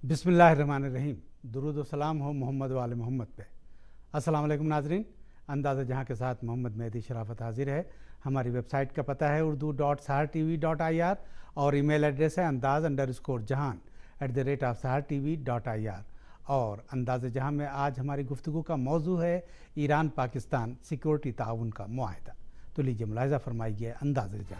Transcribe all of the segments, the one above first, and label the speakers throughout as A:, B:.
A: बिस्मिल्लाहिर्रहमानिर्रहीम। दुरूद व सलाम हो मोहम्मद वाले मोहम्मद पे। अस्सलाम वालेकुम नाजरीन, अंदाज़ा जहाँ के साथ मोहम्मद मेहदी शराफत हाजिर है। हमारी वेबसाइट का पता है urdu.sahartv.ir और ईमेल एड्रेस है andaz_jahan@sahartv.ir। और अंदाज़ जहाँ में आज हमारी गुफ्तगू का मौजू है ईरान पाकिस्तान सिक्योरिटी ताउन का मुआहदा। तो लीजिए मुलाहिज़ा फरमाइए अंदाज़ जहाँ।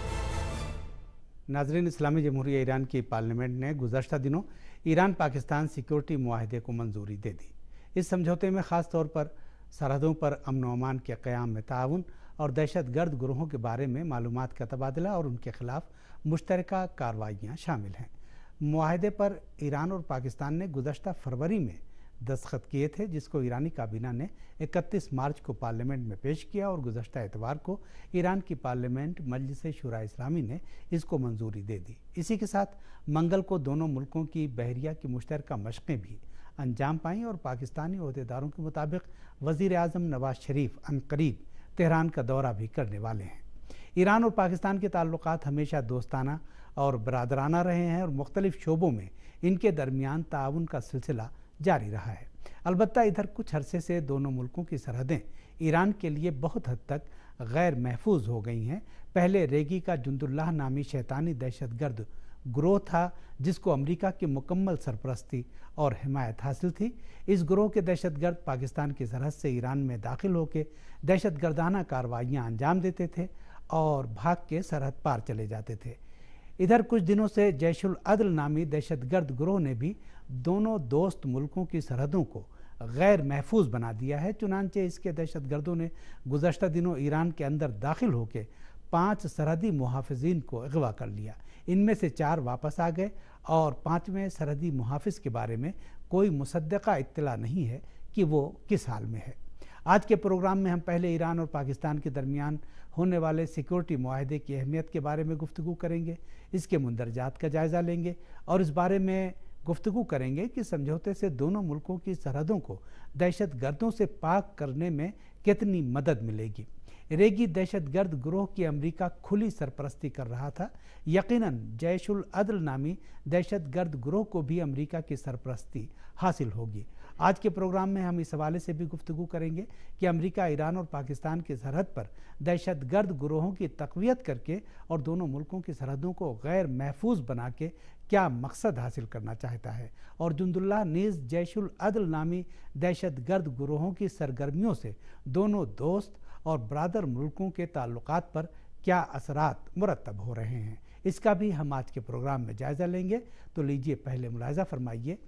A: नाजरीन, इस्लामी जमहूरिया ईरान की पार्लियामेंट ने गुज़श्ता दिनों ईरान पाकिस्तान सिक्योरिटी मुआहदे को मंजूरी दे दी। इस समझौते में ख़ास तौर पर सरहदों पर अमन व अमान के क़याम में ताउन और दहशत गर्द ग्रोहों के बारे में मालूमात का तबादला और उनके ख़िलाफ़ मुश्तरका कार्रवाइयाँ शामिल हैं। मुआहदे पर ईरान और पाकिस्तान ने गुज़श्ता फरवरी में दस्तखत किए थे, जिसको ईरानी काबीना ने 31 मार्च को पार्लियामेंट में पेश किया और गुज़श्ता एतवार को ईरान की पार्लियामेंट मजलिस शुरा इस्लामी ने इसको मंजूरी दे दी। इसी के साथ मंगल को दोनों मुल्कों की बहरिया की मुश्तरका मशक़ें भी अंजाम पाईं और पाकिस्तानी अहदेदारों के मुताबिक वज़ीर आज़म नवाज शरीफ अनकरीब तेहरान का दौरा भी करने वाले हैं। ईरान और पाकिस्तान के ताल्लुकात हमेशा दोस्ताना और बरादराना रहे हैं और मुख्तलिफ शोबों में इनके दरमियान ताउन का सिलसिला जारी रहा है। अलबत्ता इधर कुछ अरसे से दोनों मुल्कों की सरहदें ईरान के लिए बहुत हद तक गैर महफूज हो गई हैं। पहले रेगी का जुंदुल्लाह नामी शैतानी दहशतगर्द ग्रोह था, जिसको अमेरिका की मुकम्मल सरपरस्ती और हिमायत हासिल थी। इस ग्रोह के दहशतगर्द पाकिस्तान की सरहद से ईरान में दाखिल होकर दहशतगर्दाना कार्रवाइयाँ अंजाम देते थे और भाग के सरहद पार चले जाते थे। इधर कुछ दिनों से जैशुल अदल नामी दहशतगर्द ग्रोह ने भी दोनों दोस्त मुल्कों की सरहदों को गैर महफूज बना दिया है। चुनांचे इसके दहशतगर्दों ने गुज़श्ता दिनों ईरान के अंदर दाखिल होकर 5 सरहदी मुहाफ़िज़ीन को अगवा कर लिया। इनमें से 4 वापस आ गए और 5वें सरहदी मुहाफ़िज़ के बारे में कोई मुसद्दक़ा इत्तला नहीं है कि वो किस हाल में है। आज के प्रोग्राम में हम पहले ईरान और पाकिस्तान के दरमियान होने वाले सिक्योरिटी मुआहदे की अहमियत के बारे में गुफ्तगू करेंगे, इसके मुंदरजात का जायज़ा लेंगे और इस बारे में गुफ्तगू करेंगे कि समझौते से दोनों मुल्कों की सरहदों को दहशत गर्दों से पाक करने में कितनी मदद मिलेगी। रेगी दहशत गर्द ग्रोह की अमेरिका खुली सरपरस्ती कर रहा था। यकीनन जैशुल अदल नामी दहशत गर्द ग्रोह को भी अमेरिका की सरपरस्ती हासिल होगी। आज के प्रोग्राम में हम इस हवाले से भी गुफ्तगू करेंगे कि अमेरिका ईरान और पाकिस्तान की सरहद पर दहशत गर्द ग्रोहों की तक़वियत करके और दोनों मुल्कों की सरहदों को गैर महफूज बना के क्या मकसद हासिल करना चाहता है और जुंदुल्लाह नीज़ जैशुल अदल नामी दहशत गर्द ग्रोहों की सरगर्मियों से दोनों दोस्त और बरादर मुल्कों के ताल्लुकात पर क्या असरात मुरतब हो रहे हैं, इसका भी हम आज के प्रोग्राम में जायज़ा लेंगे। तो लीजिए पहले मुलाहिज़ा फरमाइए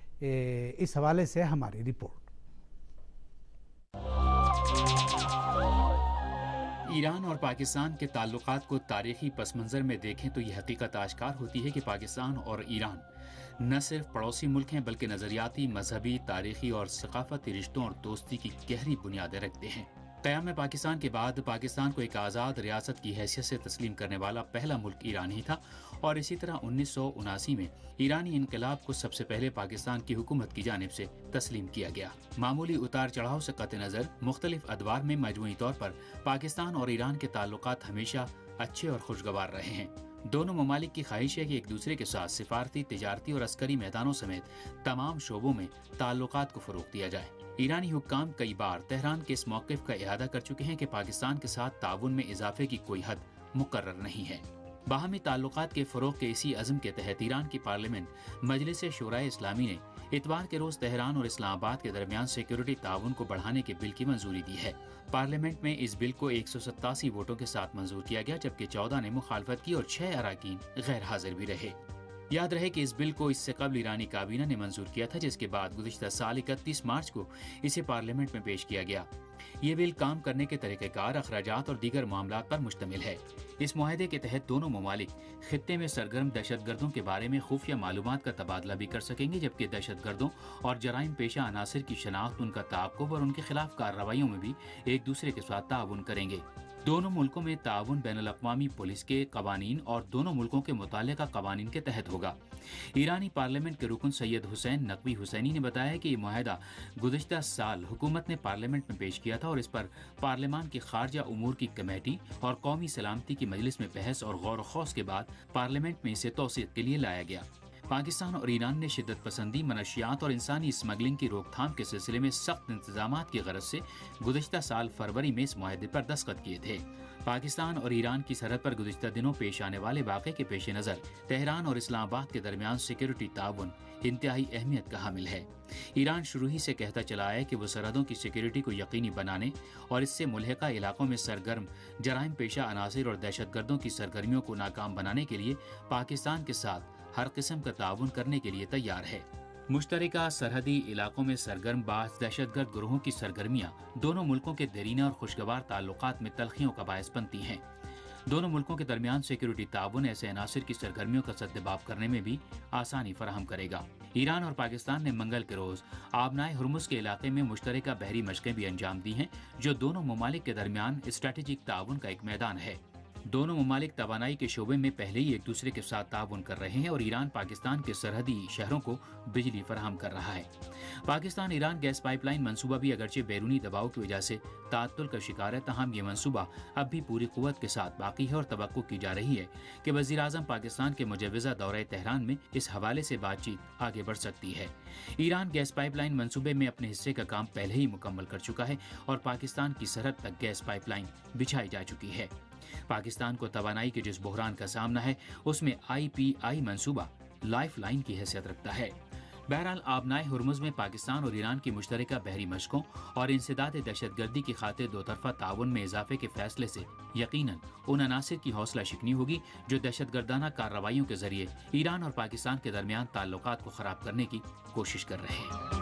A: इस हवाले से हमारी रिपोर्ट।
B: ईरान और पाकिस्तान के ताल्लुकात को तारीखी पस मंज़र में देखें तो ये हकीकत आश्कार होती है कि पाकिस्तान और ईरान न सिर्फ पड़ोसी मुल्क हैं बल्कि नज़रियाती, मजहबी, तारीखी और सकाफती रिश्तों और दोस्ती की गहरी बुनियादें रखते हैं। क़याम पाकिस्तान के बाद पाकिस्तान को एक आज़ाद रियासत की हैसियत से तस्लीम करने वाला पहला मुल्क ईरान ही था और इसी तरह 1979 में ईरानी इनकलाब को सबसे पहले पाकिस्तान की हुकूमत की जानिब से तस्लीम किया गया। मामूली उतार चढ़ाव से कत नज़र मुख्तलिफ अदवार में मजमूई तौर पर पाकिस्तान और ईरान के ताल्लुकात हमेशा अच्छे और खुशगवार रहे हैं। दोनों ममालिक की ख्वाहिश है कि एक दूसरे के साथ सिफारती, तिजारती और अस्करी मैदानों समेत तमाम शोबों में ताल्लुकात को फ़रोग़ दिया जाए। ईरानी हुक्काम कई बार तेहरान के इस मौक़िफ़ का इहादा कर चुके हैं कि पाकिस्तान के साथ ताउन में इजाफे की कोई हद मुकर्रर नहीं है। बाहमी ताल्लुकात के फ़रोग़ के इसी अज़्म के तहत ईरान की पार्लियामेंट मजलिस शुरा इस्लामी ने इतवार के रोज़ तेहरान और इस्लामाबाद के दरमियान सिक्योरिटी ताउन को बढ़ाने के बिल की मंजूरी दी है। पार्लियामेंट में इस बिल को 187 वोटों के साथ मंजूर किया गया, जबकि 14 ने मुखालफत की और 6 अराकीन गैर हाजिर भी रहे। याद रहे कि इस बिल को इससे कबल ईरानी काबीना ने मंजूर किया था, जिसके बाद गुज़िश्ता साल 31 मार्च को इसे पार्लियामेंट में पेश किया गया। ये बिल काम करने के तरीक़ेकार, अखराजात और दीगर मामलात पर मुश्तमिल है। इस मुआहदे के तहत दोनों ममालिक खित्ते में सरगर्म दहशतगर्दों के बारे में खुफिया मालूमात का तबादला भी कर सकेंगे, जबकि दहशतगर्दों और जराइम पेशा अनासिर की शनाख्त, उनका ताक़ुब और उनके खिलाफ कार्रवाइयों में भी एक दूसरे के साथ ताउन करेंगे। दोनों मुल्कों में ताउन बैनुल-अक़वामी पुलिस के कवानीन और दोनों मुल्कों के मुताल्लिक़ा कवानीन के तहत होगा। ईरानी पार्लियामेंट के रुकन सैयद हुसैन नकवी हुसैनी ने बताया कि ये मुआहदा गुज़िश्ता साल हुकूमत ने पार्लियामेंट में पेश किया था और इस पर पार्लियामान की खारजा उमूर की कमेटी और कौमी सलामती की मजलिस में बहस और गौर व खौस के बाद पार्लियामेंट में इसे तौसीक़ के लिए लाया गया। पाकिस्तान और ईरान ने शिद्दत पसंदी, मनशियात और इंसानी स्मगलिंग की रोकथाम के सिलसिले में सख्त इंतजामात की गरज से गुज़िश्ता साल फरवरी में इस मुआहदे पर दस्तखत किए थे। पाकिस्तान और ईरान की सरहद पर गुज़िश्ता दिनों पेश आने वाले वाक़े के पेश नज़र तेहरान और इस्लामाबाद के दरमियान सिक्योरिटी ताउन इंतहाई अहमियत का हामिल है। ईरान शुरू ही से कहता चला है कि वो सरहदों की सिक्योरिटी को यकीनी बनाने और इससे मुल्हिका इलाकों में सरगर्म जराइम पेशा अनासिर और दहशतगर्दों की सरगर्मियों को नाकाम बनाने के लिए पाकिस्तान के साथ हर किस्म का ताउन करने के लिए तैयार है। मुश्तरका सरहदी इलाकों में सरगर्म बाज़ दहशतगर्द ग्रोहों की सरगर्मियाँ दोनों मुल्कों के देरीना और खुशगवार ताल्लुकात में तलखियों का बायस बनती हैं। दोनों मुल्कों के दरमियान सिक्योरिटी ताउन ऐसे अनासिर की सरगर्मियों का सद्देबाब करने में भी आसानी फराहम करेगा। ईरान और पाकिस्तान ने मंगल के रोज आबनाए हुर्मुज़ के इलाके में मुश्तरका बहरी मशकें भी अंजाम दी हैं, जो दोनों ममालिक के दरमियान स्ट्रेटेजिक ताउन का एक मैदान है। दोनों ममालिक तवानाई के शोबे में पहले ही एक दूसरे के साथ ताउन कर रहे हैं और ईरान पाकिस्तान के सरहदी शहरों को बिजली फराहम कर रहा है। पाकिस्तान ईरान गैस पाइपलाइन मंसूबा भी अगरचे बैरूनी दबाव की वजह से ताअत्तुल का शिकार है, तहम ये मंसूबा अब भी पूरी कुव्वत के साथ बाकी है और तवक्को की जा रही है कि वज़ीर आज़म पाकिस्तान के मुजव्वज़ा दौरे तेहरान में इस हवाले से बातचीत आगे बढ़ सकती है। ईरान गैस पाइपलाइन मंसूबे में अपने हिस्से का काम पहले ही मुकम्मल कर चुका है और पाकिस्तान की सरहद तक गैस पाइपलाइन बिछाई जा चुकी है। पाकिस्तान को तवानाई के जिस बहरान का सामना है उसमें IPI मंसूबा लाइफ लाइन की हैसियत रखता है। बहरहाल आबनाए हुर्मुज़ में पाकिस्तान और ईरान की मुश्तरका बहरी मशकों और इंसदाद दहशतगर्दी की खातिर दो तरफा ताउन में इजाफे के फैसले से यकीनन उन अनासिर की हौसला शिकनी होगी जो दहशतगर्दाना कार्रवाइयों के जरिए ईरान और पाकिस्तान के दरमियान ताल्लुकात को खराब करने की कोशिश कर रहे हैं।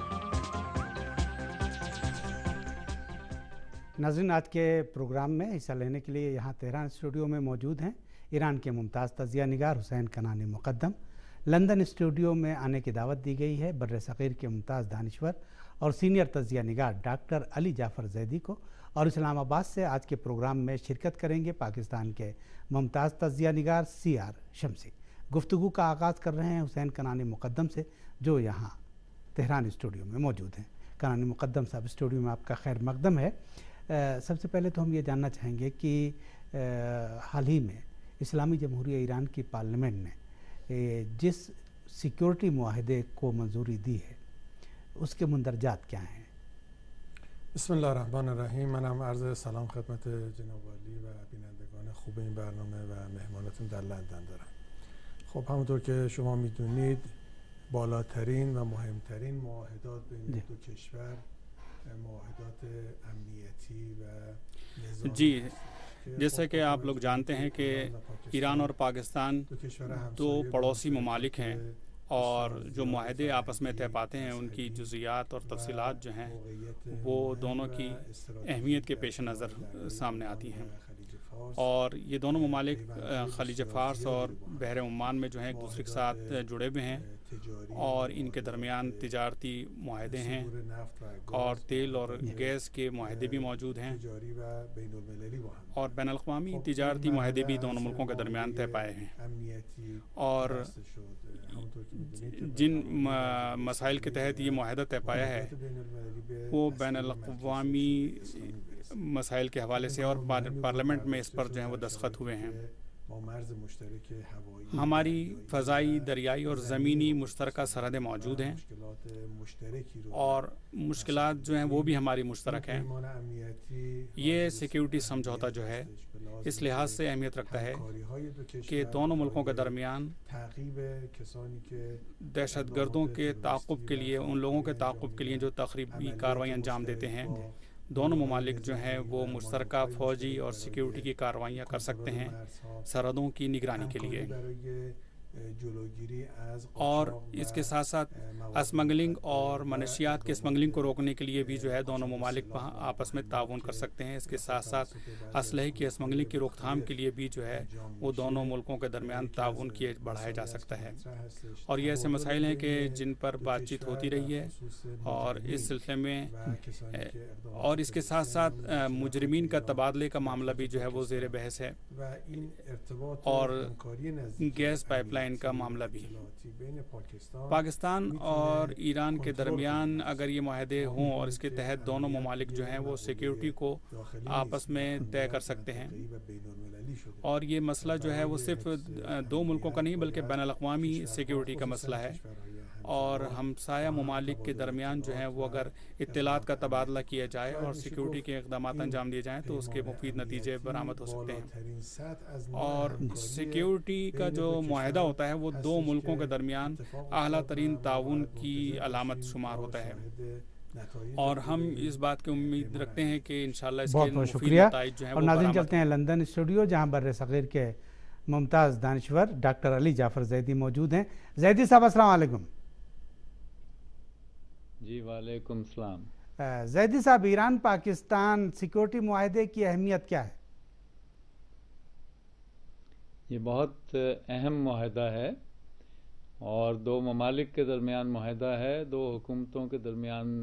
A: नाज़रीन, आज के प्रोग्राम में हिस्सा लेने के लिए यहाँ तेहरान स्टूडियो में मौजूद हैं ईरान के मुमताज़ तजिया निगार हुसैन कनानी मुक़द्दम। लंदन स्टूडियो में आने की दावत दी गई है बर्र सग़ीर के मुमताज़ दानिश्वर और सीनियर तजिया निगार डॉक्टर अली जाफ़र ज़ैदी को, और इस्लामाबाद से आज के प्रोग्राम में शिरकत करेंगे पाकिस्तान के मुमताज़ तजिया निगार CR शमसी। गुफ्तगू का आगाज़ कर रहे हैं हुसैन कनानी मुक़द्दम से, जो यहाँ तेहरान स्टूडियो में मौजूद हैं। कनानी मुक़द्दम साहब, स्टूडियो में आपका खैर मकदम है। सबसे पहले तो हम ये जानना चाहेंगे कि हाल ही में इस्लामी जमहूरिया ईरान की पार्लियामेंट ने जिस सिक्योरिटी मुआहदे को मंजूरी दी है उसके मुंदरजात क्या हैं?
C: बिस्मिल्लाहिर्रहमानिर्रहीम। منم عرض سلام خدمت جناب عالی و بینندگان خوب این برنامه و مهمانتون در لندن دارم. خب همونطور که شما میدونید بالاترین و مهمترین معاهدات بین دو کشور معاهدات امنیتی و نظامی
D: جی، جیسا کہ آپ لوگ جانتے ہیں کہ ایران اور پاکستان دو پڑوسی ممالک ہیں اور جو معاہدے آپس میں طے پاتے ہیں ان کی جزیات اور تفصیلات جو ہیں وہ دونوں کی اہمیت کے پیش نظر سامنے آتی ہیں، اور یہ دونوں ممالک خلیج فارس اور بحر عمان میں جو ہیں ایک دوسرے کے ساتھ جڑے ہوئے ہیں اور ان کے درمیان تجارتی معاہدے ہیں اور تیل اور گیس کے معاہدے بھی موجود ہیں اور بین الاقوامی تجارتی معاہدے بھی دونوں ملکوں کے درمیان طے پائے ہیں، اور جن مسائل کے تحت یہ معاہدہ طے پایا ہے وہ بین الاقوامی مسائل کے حوالے سے اور پارلیمنٹ میں اس پر جو ہیں وہ دستخط ہوئے ہیں۔ ہماری فضائی، دریائی اور زمینی مشترکہ سرحدیں موجود ہیں اور مشکلات جو ہیں وہ بھی ہماری مشترک ہیں۔ یہ سیکیورٹی سمجھوتا جو ہے اس لحاظ سے اہمیت رکھتا ہے کہ دونوں ملکوں کے درمیان دہشت گردوں کے تعاقب کے لیے، ان لوگوں کے تعاقب کے لیے جو تخریبی کارروائی انجام دیتے ہیں، دونوں ممالک جو ہیں وہ مشترکہ فوجی اور سیکیورٹی کی کارروائیاں کر سکتے ہیں سرحدوں کی نگرانی کے لیے، اور اس کے ساتھ ساتھ اسمگلنگ اور منشیات کے اسمگلنگ کو روکنے کے لیے بھی جو ہے دونوں ممالک آپس میں تعاون کر سکتے ہیں۔ اس کے ساتھ ساتھ اسلحے کی اسمگلنگ کی روک تھام کے لیے بھی جو ہے وہ دونوں ملکوں کے درمیان تعاون کیے بڑھایا جا سکتا ہے، اور یہ ایسے مسائل ہیں کہ جن پر بات چیت ہوتی رہی ہے، اور اس سلسلے میں اور اس کے ساتھ ساتھ مجرمین کا تبادلے کا معاملہ بھی جو ہے وہ زیر بحث ہے، اور گیس پائپ لائن کا معاملہ بھی۔ پاکستان اور ایران کے درمیان اگر یہ معاہدے ہوں اور اس کے تحت دونوں ممالک جو ہیں وہ سیکیورٹی کو آپس میں طے کر سکتے ہیں اور یہ مسئلہ جو ہے وہ صرف دو ملکوں کا نہیں بلکہ بین الاقوامی سیکیورٹی کا مسئلہ ہے، اور ہمسایہ ممالک کے درمیان جو ہے وہ اگر اطلاعات کا تبادلہ کیا جائے اور سیکیورٹی کے اقدامات انجام دیے جائیں تو اس کے مفید نتیجے برآمد ہو سکتے ہیں۔ اور سیکیورٹی کا جو معاہدہ ہوتا ہے وہ دو ملکوں کے درمیان اعلیٰ ترین تعاون کی علامت شمار ہوتا ہے، اور ہم اس بات کی امید رکھتے ہیں کہ انشاءاللہ اس کے
A: بہت
D: مفید نتائج جو ہیں
A: اور
D: وہ
A: ناظرین
D: برآمد
A: چلتے ہیں لندن اسٹوڈیو، جہاں بر صغیر کے ممتاز دانشور ڈاکٹر علی جعفر زیدی موجود ہیں۔ زیدی صاحب السلام علیکم۔
E: جی وعلیکم السلام۔
A: زیدی صاحب، ایران پاکستان سیکورٹی معاہدے کی اہمیت کیا ہے؟
E: یہ بہت اہم معاہدہ ہے اور دو ممالک کے درمیان معاہدہ ہے، دو حکومتوں کے درمیان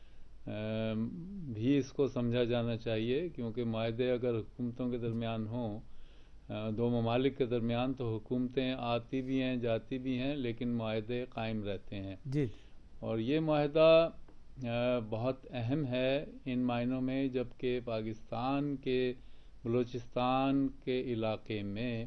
E: بھی اس کو سمجھا جانا چاہیے، کیونکہ معاہدے اگر حکومتوں کے درمیان ہوں، دو ممالک کے درمیان، تو حکومتیں آتی بھی ہیں جاتی بھی ہیں لیکن معاہدے قائم رہتے ہیں۔
A: جی،
E: اور یہ معاہدہ بہت اہم ہے ان معنوں میں جبکہ پاکستان کے بلوچستان کے علاقے میں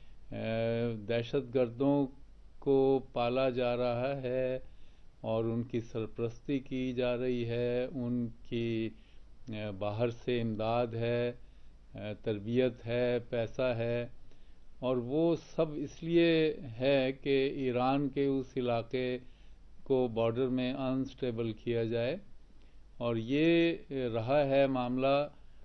E: دہشت گردوں کو پالا جا رہا ہے اور ان کی سرپرستی کی جا رہی ہے، ان کی باہر سے امداد ہے، تربیت ہے، پیسہ ہے، اور وہ سب اس لیے ہے کہ ایران کے اس علاقے کو بارڈر میں انسٹیبل کیا جائے، اور یہ رہا ہے معاملہ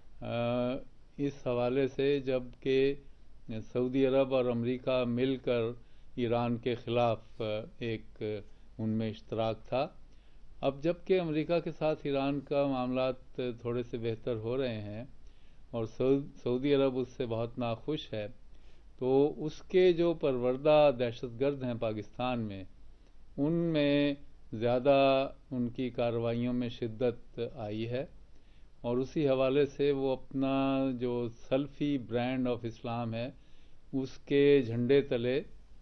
E: اس حوالے سے جب کہ سعودی عرب اور امریکہ مل کر ایران کے خلاف ایک ان میں اشتراک تھا۔ اب جب کہ امریکہ کے ساتھ ایران کا معاملات تھوڑے سے بہتر ہو رہے ہیں اور سعودی عرب اس سے بہت ناخوش ہے، تو اس کے جو پروردہ دہشت گرد ہیں پاکستان میں، ان میں زیادہ ان کی کارروائیوں میں شدت آئی ہے، اور اسی حوالے سے وہ اپنا جو سلفی برانڈ آف اسلام ہے اس کے جھنڈے تلے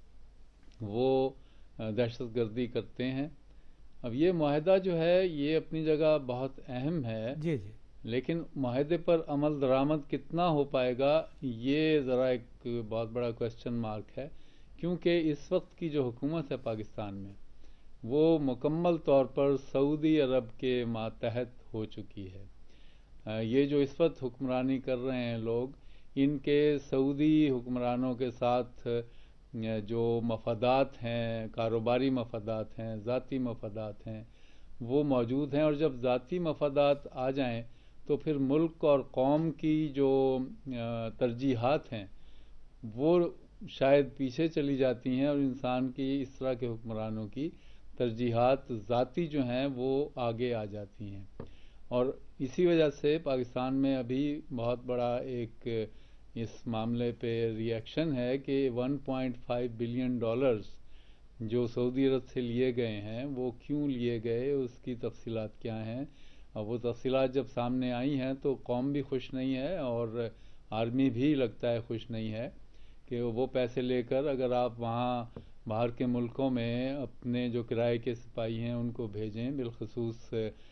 E: وہ دہشت گردی کرتے ہیں۔ اب یہ معاہدہ جو ہے یہ اپنی جگہ بہت اہم ہے،
A: جی جی،
E: لیکن معاہدے پر عمل درآمد کتنا ہو پائے گا یہ ذرا ایک بہت بڑا کوسچن مارک ہے، کیونکہ اس وقت کی جو حکومت ہے پاکستان میں وہ مکمل طور پر سعودی عرب کے ماتحت ہو چکی ہے۔ یہ جو اس وقت حکمرانی کر رہے ہیں لوگ، ان کے سعودی حکمرانوں کے ساتھ جو مفادات ہیں، کاروباری مفادات ہیں، ذاتی مفادات ہیں، وہ موجود ہیں، اور جب ذاتی مفادات آ جائیں تو پھر ملک اور قوم کی جو ترجیحات ہیں وہ شاید پیچھے چلی جاتی ہیں، اور انسان کی اس طرح کے حکمرانوں کی ترجیحات ذاتی جو ہیں وہ آگے آ جاتی ہیں، اور اسی وجہ سے پاکستان میں ابھی بہت بڑا ایک اس معاملے پہ ری ایکشن ہے کہ 1.5 بلین ڈالرز جو سعودی عرب سے لیے گئے ہیں وہ کیوں لیے گئے، اس کی تفصیلات کیا ہیں، اور وہ تفصیلات جب سامنے آئی ہیں تو قوم بھی خوش نہیں ہے اور آرمی بھی لگتا ہے خوش نہیں ہے کہ وہ پیسے لے کر اگر آپ وہاں باہر کے ملکوں میں اپنے جو کرائے کے سپاہی ہیں ان کو بھیجیں، بالخصوص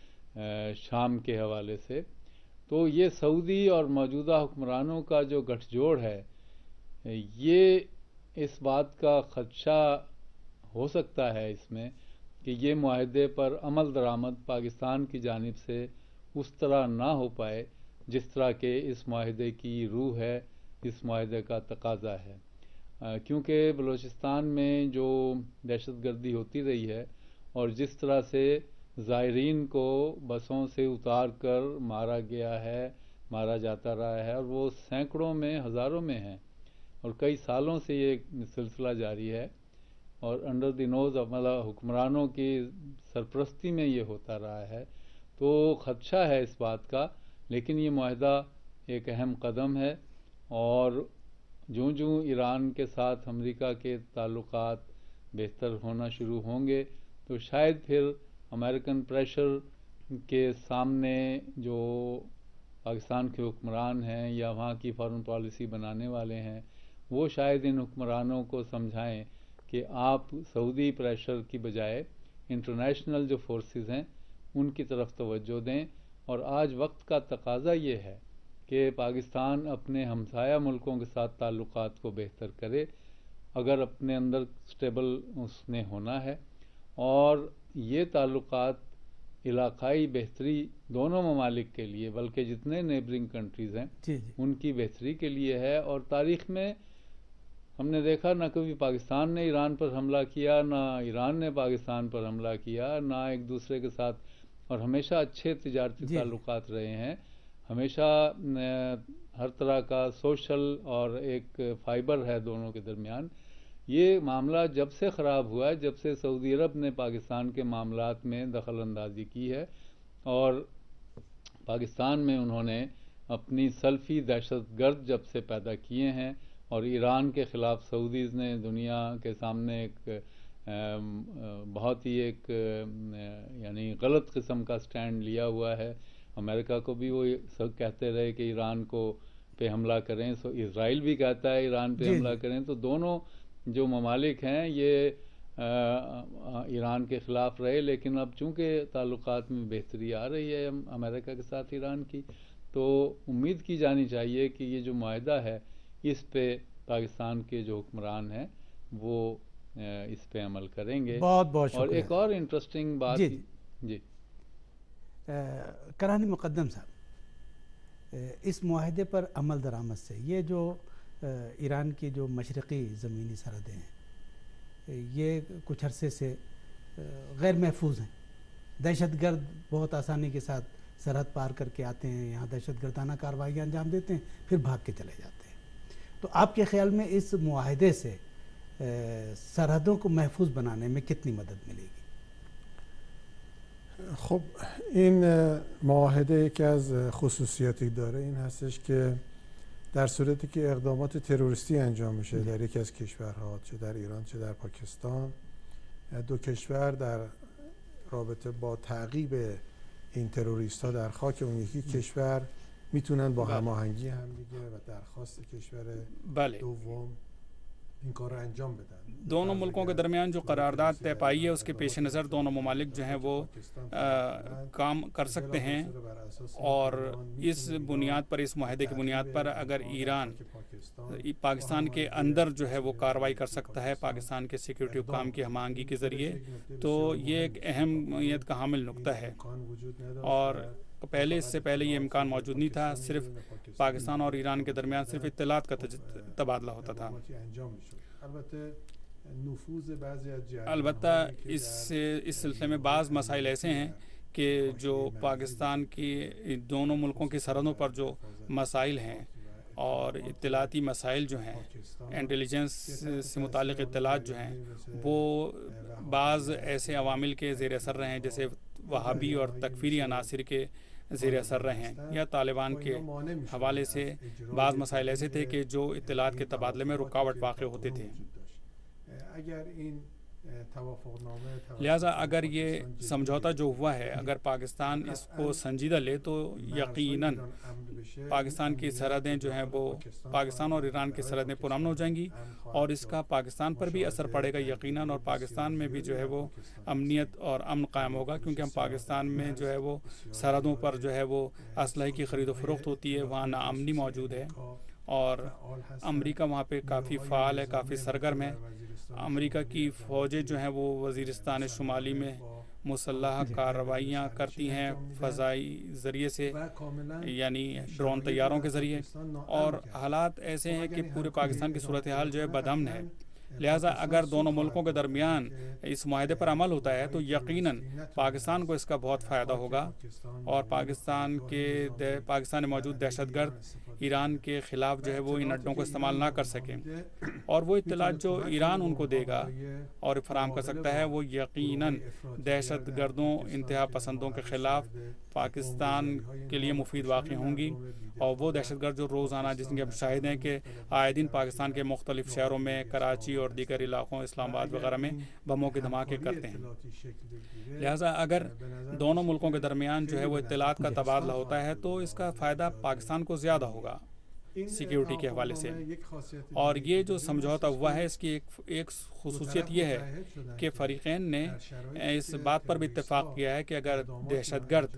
E: شام کے حوالے سے، تو یہ سعودی اور موجودہ حکمرانوں کا جو گٹھ جوڑ ہے یہ اس بات کا خدشہ ہو سکتا ہے اس میں کہ یہ معاہدے پر عمل درآمد پاکستان کی جانب سے اس طرح نہ ہو پائے جس طرح کہ اس معاہدے کی روح ہے، اس معاہدے کا تقاضا ہے، کیونکہ بلوچستان میں جو دہشت گردی ہوتی رہی ہے اور جس طرح سے زائرین کو بسوں سے اتار کر مارا گیا ہے، مارا جاتا رہا ہے، اور وہ سینکڑوں میں ہزاروں میں ہیں، اور کئی سالوں سے یہ سلسلہ جاری ہے، اور انڈر دی نوز مطلب حکمرانوں کی سرپرستی میں یہ ہوتا رہا ہے، تو خدشہ ہے اس بات کا، لیکن یہ معاہدہ ایک اہم قدم ہے، اور جوں ایران کے ساتھ امریکہ کے تعلقات بہتر ہونا شروع ہوں گے تو شاید پھر امریکن پریشر کے سامنے جو پاکستان کے حکمران ہیں یا وہاں کی فارن پالیسی بنانے والے ہیں وہ شاید ان حکمرانوں کو سمجھائیں کہ آپ سعودی پریشر کی بجائے انٹرنیشنل جو فورسز ہیں ان کی طرف توجہ دیں، اور آج وقت کا تقاضا یہ ہے کہ کہ پاکستان اپنے ہمسایہ ملکوں کے ساتھ تعلقات کو بہتر کرے اگر اپنے اندر سٹیبل اس نے ہونا ہے، اور یہ تعلقات علاقائی بہتری دونوں ممالک کے لیے بلکہ جتنے نیبرنگ کنٹریز ہیں ان کی بہتری کے لیے ہے۔ اور تاریخ میں ہم نے دیکھا نہ کبھی پاکستان نے ایران پر حملہ کیا، نہ ایران نے پاکستان پر حملہ کیا، نہ ایک دوسرے کے ساتھ، اور ہمیشہ اچھے تجارتی تعلقات رہے ہیں، ہمیشہ ہر طرح کا سوشل اور ایک فائبر ہے دونوں کے درمیان۔ یہ معاملہ جب سے خراب ہوا ہے، جب سے سعودی عرب نے پاکستان کے معاملات میں دخل اندازی کی ہے اور پاکستان میں انہوں نے اپنی سلفی دہشت گرد جب سے پیدا کیے ہیں، اور ایران کے خلاف سعودیز نے دنیا کے سامنے ایک بہت ہی ایک یعنی غلط قسم کا سٹینڈ لیا ہوا ہے۔ امریکہ کو بھی وہ سب کہتے رہے کہ ایران کو پہ حملہ کریں، اسرائیل بھی کہتا ہے ایران پہ حملہ کریں، تو دونوں جو ممالک ہیں یہ ایران کے خلاف رہے، لیکن اب چونکہ تعلقات میں بہتری آ رہی ہے امریکہ کے ساتھ ایران کی، تو امید کی جانی چاہیے کہ یہ جو معاہدہ ہے اس پہ پاکستان کے جو حکمران ہیں وہ اس پہ عمل کریں گے۔
A: بہت بہت شکریہ۔
E: اور ایک اور انٹرسٹنگ بات جی
A: کرانی مقدم صاحب، اس معاہدے پر عمل درآمد سے یہ جو ایران کی جو مشرقی زمینی سرحدیں ہیں یہ کچھ عرصے سے غیر محفوظ ہیں، دہشت گرد بہت آسانی کے ساتھ سرحد پار کر کے آتے ہیں، یہاں دہشت گردانہ کارروائیاں انجام دیتے ہیں، پھر بھاگ کے چلے جاتے ہیں۔ تو آپ کے خیال میں اس معاہدے سے سرحدوں کو محفوظ بنانے میں کتنی مدد ملے گی؟
C: خب این معاهده یکی از خصوصیاتی داره، این هستش که در صورتی که اقدامات تروریستی انجام میشه در یکی از کشورها، چه در ایران چه در پاکستان، دو کشور در رابطه با تعقیب این تروریست ها در خاک اون یکی کشور میتونن با هماهنگی همدیگه و درخواست کشور دوم این کار رو انجام بدن۔
D: دونوں ملکوں کے درمیان جو قرارداد طے پائی ہے اس کے پیش نظر دونوں ممالک جو ہیں وہ کام کر سکتے ہیں، اور اس بنیاد پر، اس معاہدے کی بنیاد پر اگر ایران پاکستان کے اندر جو ہے وہ کارروائی کر سکتا ہے پاکستان کے سیکیورٹی حکام کی ہم آہنگی کے ذریعے، تو یہ ایک اہمیت کا حامل نقطہ ہے۔ اور پہلے اس سے پہلے یہ امکان موجود نہیں تھا، صرف پاکستان اور ایران کے درمیان صرف اطلاعات کا تبادلہ ہوتا تھا۔ البتہ اس سلسلے میں بعض مسائل ایسے ہیں کہ جو پاکستان کی دونوں ملکوں کی سرحدوں پر جو مسائل ہیں اور اطلاعاتی مسائل جو ہیں، انٹیلیجنس سے متعلق اطلاعات جو ہیں، وہ بعض ایسے عوامل کے زیر اثر رہے ہیں جیسے وہابی اور تکفیری عناصر کے زیر اثر رہے ہیں، یا طالبان کے حوالے سے بعض مسائل ایسے تھے کہ جو اطلاعات کے تبادلے میں رکاوٹ واقع ہوتے تھے۔ لہٰذا اگر یہ سمجھوتا جو ہوا ہے، اگر پاکستان اس کو سنجیدہ لے تو یقیناً پاکستان کی سرحدیں جو ہیں وہ پاکستان اور ایران کی سرحدیں پرامن ہو جائیں گی، اور اس کا پاکستان پر بھی اثر پڑے گا یقیناً، اور پاکستان میں بھی جو ہے وہ امنیت اور امن قائم ہوگا، کیونکہ ہم پاکستان میں جو ہے وہ سرحدوں پر جو ہے وہ اسلحے کی خرید و فروخت ہوتی ہے، وہاں ناامنی موجود ہے، اور امریکہ وہاں پہ کافی فعال ہے، کافی سرگرم ہے۔ امریکہ کی فوجیں جو ہیں وہ وزیرستان شمالی میں مسلح کارروائیاں کرتی ہیں فضائی ذریعے سے، یعنی ڈرون طیاروں کے ذریعے، اور حالات ایسے ہیں کہ پورے پاکستان کی صورتحال جو ہے بدامن ہے۔ لہٰذا اگر دونوں ملکوں کے درمیان اس معاہدے پر عمل ہوتا ہے تو یقیناً پاکستان کو اس کا بہت فائدہ ہوگا، اور پاکستان میں موجود دہشت گرد ایران کے خلاف جو ہے وہ ان اڈوں کو استعمال نہ کر سکیں، اور وہ اطلاعات جو ایران ان کو دے گا اور فراہم کر سکتا ہے وہ یقیناً دہشت گردوں، انتہا پسندوں کے خلاف پاکستان کے لیے مفید واقع ہوں گی، اور وہ دہشت گرد جو روزانہ، جس کے ہم شاہد ہیں کہ آئے دن پاکستان کے مختلف شہروں میں، کراچی اور دیگر علاقوں، اسلام آباد وغیرہ میں بموں کے دھماکے کرتے ہیں۔ لہٰذا اگر دونوں ملکوں کے درمیان جو ہے وہ اطلاعات کا تبادلہ ہوتا ہے تو اس کا فائدہ پاکستان کو زیادہ ہوگا سیکیورٹی کے حوالے سے۔ اور یہ جو سمجھوتا ہوا ہے اس کی ایک خصوصیت یہ ہے کہ فریقین نے اس بات پر بھی اتفاق کیا ہے کہ اگر دہشت گرد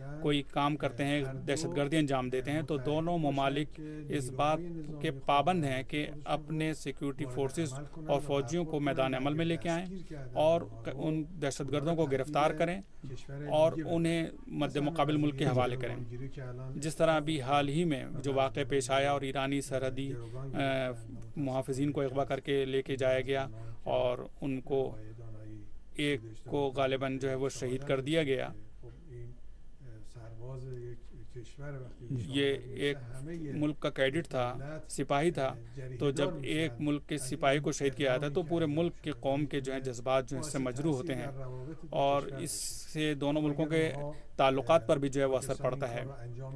D: کوئی کام کرتے ہیں، دہشت گردی انجام دیتے ہیں، تو دونوں ممالک اس بات کے پابند ہیں کہ اپنے سیکیورٹی فورسز اور فوجیوں کو میدان عمل میں لے کے آئیں اور ان دہشت گردوں کو گرفتار کریں اور انہیں مد مقابل ملک کے حوالے کریں. جس طرح ابھی حال ہی میں جو واقعہ پیش آیا اور ایرانی سرحدی محافظین کو اغوا کر کے لے کے جایا گیا اور ان کو ایک کو غالباً جو ہے وہ شہید کر دیا گیا. یہ ایک ملک کا کیڈٹ تھا، سپاہی تھا، تو جب ایک ملک کے سپاہی کو شہید کیا جاتا ہے تو پورے ملک کے قوم کے جو ہیں جذبات جو ہیں اس سے مجروح ہوتے ہیں اور اس سے دونوں ملکوں کے تعلقات پر بھی جو ہے وہ اثر پڑتا ہے.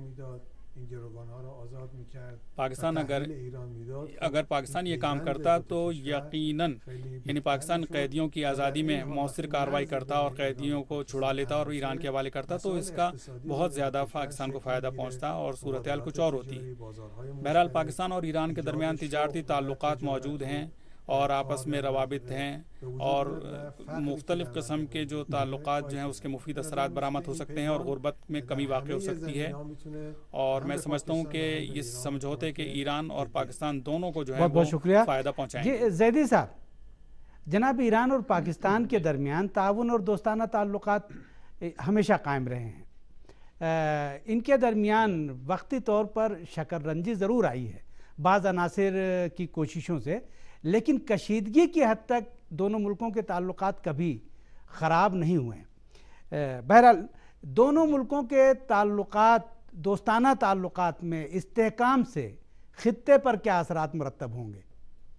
D: پاکستان اگر پاکستان یہ کام کرتا تو یقیناً یعنی پاکستان قیدیوں کی آزادی میں مؤثر کارروائی کرتا اور قیدیوں کو چھڑا لیتا اور ایران کے حوالے کرتا تو اس کا بہت زیادہ پاکستان کو فائدہ پہنچتا اور صورتحال کچھ اور ہوتی. بہرحال پاکستان اور ایران کے درمیان تجارتی تعلقات موجود ہیں اور آپس میں روابط ہیں اور مختلف قسم کے جو تعلقات جو ہیں اس کے مفید اثرات برآمد ہو سکتے ہیں اور غربت میں کمی واقع ہو سکتی ہے. اور میں سمجھتا ہوں کہ اس سمجھوتے کے ایران اور پاکستان دونوں کو جو ہے
A: بہت شکریہ
D: فائدہ پہنچائیں.
A: جی زیدی صاحب، جناب ایران اور پاکستان کے درمیان تعاون اور دوستانہ تعلقات ہمیشہ قائم رہے ہیں. ان کے درمیان وقتی طور پر شکر رنجی ضرور آئی ہے بعض عناصر کی کوششوں سے، لیکن کشیدگی کی حد تک دونوں ملکوں کے تعلقات کبھی خراب نہیں ہوئے. بہرحال دونوں ملکوں کے تعلقات، دوستانہ تعلقات میں استحکام سے خطے پر کیا اثرات مرتب ہوں گے؟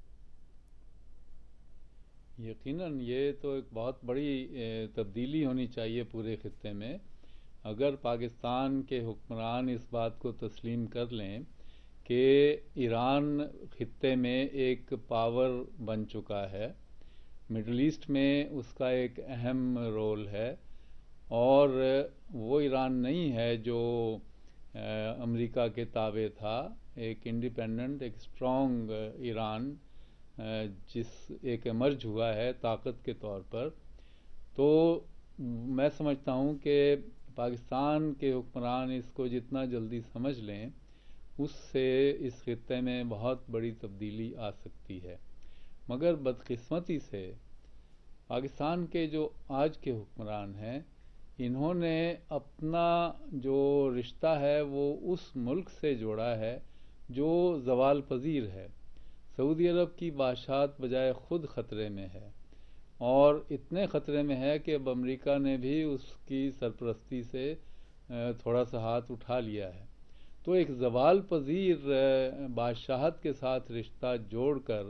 E: یقیناً یہ تو ایک بہت بڑی تبدیلی ہونی چاہیے پورے خطے میں. اگر پاکستان کے حکمران اس بات کو تسلیم کر لیں کہ ایران خطے میں ایک پاور بن چکا ہے، مڈل ایسٹ میں اس کا ایک اہم رول ہے اور وہ ایران نہیں ہے جو امریکہ کے تابع تھا، ایک انڈیپینڈنٹ، ایک اسٹرانگ ایران جس ایک ایمرج ہوا ہے طاقت کے طور پر. تو میں سمجھتا ہوں کہ پاکستان کے حکمران اس کو جتنا جلدی سمجھ لیں اس سے اس خطے میں بہت بڑی تبدیلی آ سکتی ہے. مگر بدقسمتی سے پاکستان کے جو آج کے حکمران ہیں انہوں نے اپنا جو رشتہ ہے وہ اس ملک سے جوڑا ہے جو زوال پذیر ہے. سعودی عرب کی بادشاہت بجائے خود خطرے میں ہے اور اتنے خطرے میں ہے کہ اب امریکہ نے بھی اس کی سرپرستی سے تھوڑا سا ہاتھ اٹھا لیا ہے. تو ایک زوال پذیر بادشاہت کے ساتھ رشتہ جوڑ کر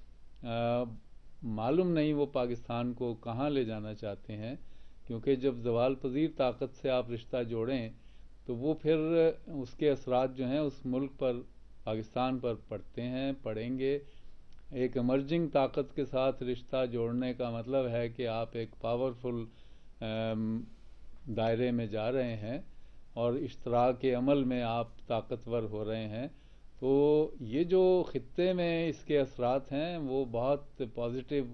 E: معلوم نہیں وہ پاکستان کو کہاں لے جانا چاہتے ہیں، کیونکہ جب زوال پذیر طاقت سے آپ رشتہ جوڑیں تو وہ پھر اس کے اثرات جو ہیں اس ملک پر، پاکستان پر پڑیں گے. ایک ایمرجنگ طاقت کے ساتھ رشتہ جوڑنے کا مطلب ہے کہ آپ ایک پاورفل دائرے میں جا رہے ہیں اور اشتراک عمل میں آپ طاقتور ہو رہے ہیں. تو یہ جو خطے میں اس کے اثرات ہیں وہ بہت پازیٹیو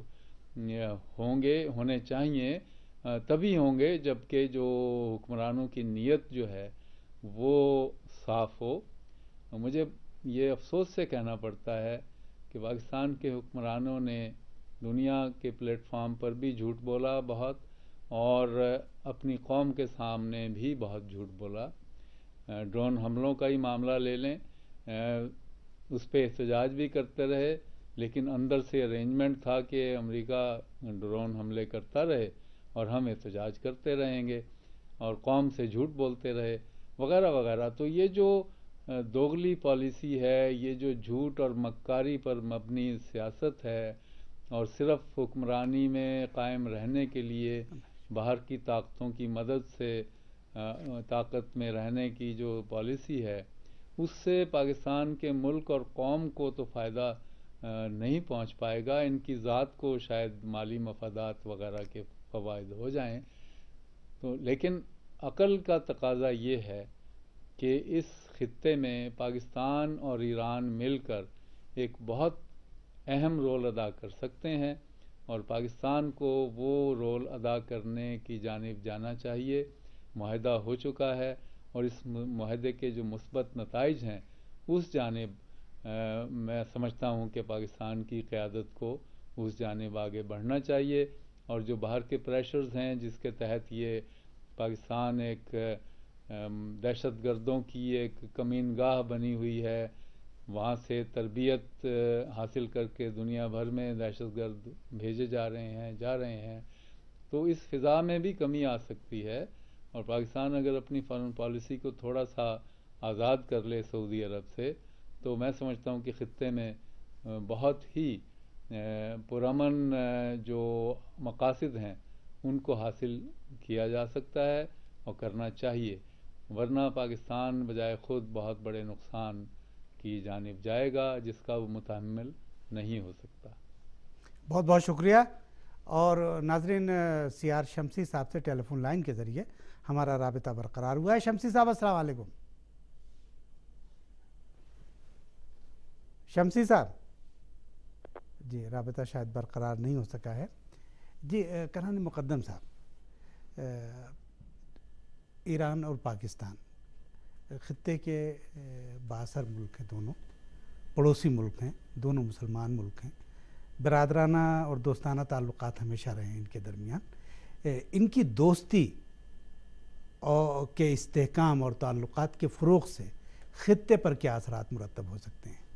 E: ہونے چاہیے، تبھی ہوں گے جب کہ جو حکمرانوں کی نیت جو ہے وہ صاف ہو. مجھے یہ افسوس سے کہنا پڑتا ہے کہ پاکستان کے حکمرانوں نے دنیا کے پلیٹ فارم پر بھی جھوٹ بولا بہت اور اپنی قوم کے سامنے بھی بہت جھوٹ بولا. ڈرون حملوں کا ہی معاملہ لے لیں، اس پہ احتجاج بھی کرتے رہے لیکن اندر سے ارینجمنٹ تھا کہ امریکہ ڈرون حملے کرتا رہے اور ہم احتجاج کرتے رہیں گے اور قوم سے جھوٹ بولتے رہے وغیرہ وغیرہ. تو یہ جو دوغلی پالیسی ہے، یہ جو جھوٹ اور مکاری پر مبنی سیاست ہے اور صرف حکمرانی میں قائم رہنے کے لیے باہر کی طاقتوں کی مدد سے طاقت میں رہنے کی جو پالیسی ہے، اس سے پاکستان کے ملک اور قوم کو تو فائدہ نہیں پہنچ پائے گا. ان کی ذات کو شاید مالی مفادات وغیرہ کے فوائد ہو جائیں. تو لیکن عقل کا تقاضا یہ ہے کہ اس خطے میں پاکستان اور ایران مل کر ایک بہت اہم رول ادا کر سکتے ہیں اور پاکستان کو وہ رول ادا کرنے کی جانب جانا چاہیے. معاہدہ ہو چکا ہے اور اس معاہدے کے جو مثبت نتائج ہیں اس جانب میں سمجھتا ہوں کہ پاکستان کی قیادت کو اس جانب آگے بڑھنا چاہیے، اور جو باہر کے پریشرز ہیں جس کے تحت یہ پاکستان ایک دہشت گردوں کی ایک کمین گاہ بنی ہوئی ہے، وہاں سے تربیت حاصل کر کے دنیا بھر میں دہشت گرد بھیجے جا رہے ہیں، تو اس فضا میں بھی کمی آ سکتی ہے، اور پاکستان اگر اپنی فارن پالیسی کو تھوڑا سا آزاد کر لے سعودی عرب سے، تو میں سمجھتا ہوں کہ خطے میں بہت ہی پرامن جو مقاصد ہیں ان کو حاصل کیا جا سکتا ہے اور کرنا چاہیے، ورنہ پاکستان بجائے خود بہت بڑے نقصان کی جانب جائے گا جس کا وہ متحمل نہیں ہو سکتا۔
A: بہت بہت شکریہ۔ اور ناظرین، سی آر شمسی صاحب سے ٹیلی فون لائن کے ذریعے ہمارا رابطہ برقرار ہوا ہے۔ شمسی صاحب السلام علیکم۔ شمسی صاحب جی، رابطہ شاید برقرار نہیں ہو سکا ہے۔ جی کرانی مقدم صاحب، ایران اور پاکستان خطے کے بااثر ملک ہیں، دونوں پڑوسی ملک ہیں، دونوں مسلمان ملک ہیں، برادرانہ اور دوستانہ تعلقات ہمیشہ رہے ہیں ان کے درمیان۔ ان کی دوستی کے استحکام اور تعلقات کے فروغ سے خطے پر کیا اثرات مرتب ہو سکتے ہیں؟